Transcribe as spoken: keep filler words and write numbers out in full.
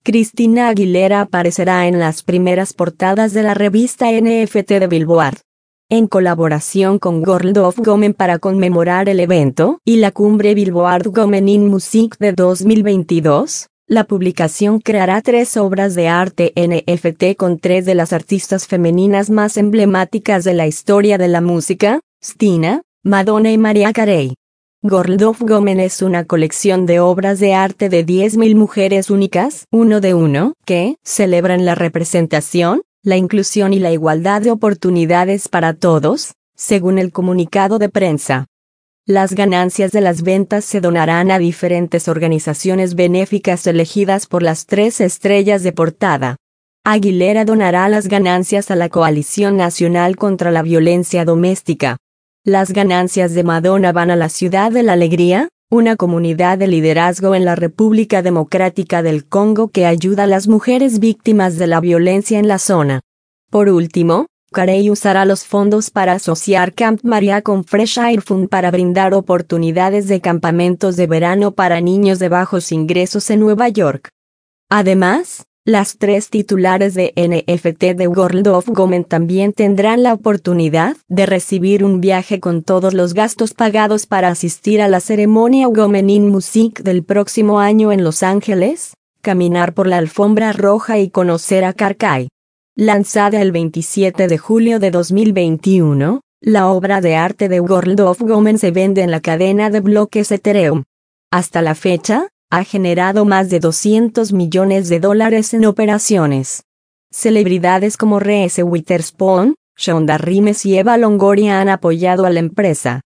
Christina Aguilera aparecerá en las primeras portadas de la revista N F T de Billboard. En colaboración con World of Women para conmemorar el evento y la cumbre Billboard Women in Music de dos mil veintidós, la publicación creará tres obras de arte N F T con tres de las artistas femeninas más emblemáticas de la historia de la música, Stina, Madonna y Mariah Carey. World of Women es una colección de obras de arte de diez mil mujeres únicas, uno de uno, que celebran la representación, la inclusión y la igualdad de oportunidades para todos, según el comunicado de prensa. Las ganancias de las ventas se donarán a diferentes organizaciones benéficas elegidas por las tres estrellas de portada. Aguilera donará las ganancias a la Coalición Nacional contra la Violencia Doméstica. Las ganancias de Madonna van a la Ciudad de la Alegría, una comunidad de liderazgo en la República Democrática del Congo que ayuda a las mujeres víctimas de la violencia en la zona. Por último, Carey usará los fondos para asociar Camp Maria con Fresh Air Fund para brindar oportunidades de campamentos de verano para niños de bajos ingresos en Nueva York. Además, las tres titulares de N F T de World of Women también tendrán la oportunidad de recibir un viaje con todos los gastos pagados para asistir a la ceremonia Women in Music del próximo año en Los Ángeles, caminar por la alfombra roja y conocer a Carcay. Lanzada el veintisiete de julio de dos mil veintiuno, la obra de arte de World of Women se vende en la cadena de bloques Ethereum. Hasta la fecha, ha generado más de doscientos millones de dólares en operaciones. Celebridades como Reese Witherspoon, Shonda Rhimes y Eva Longoria han apoyado a la empresa.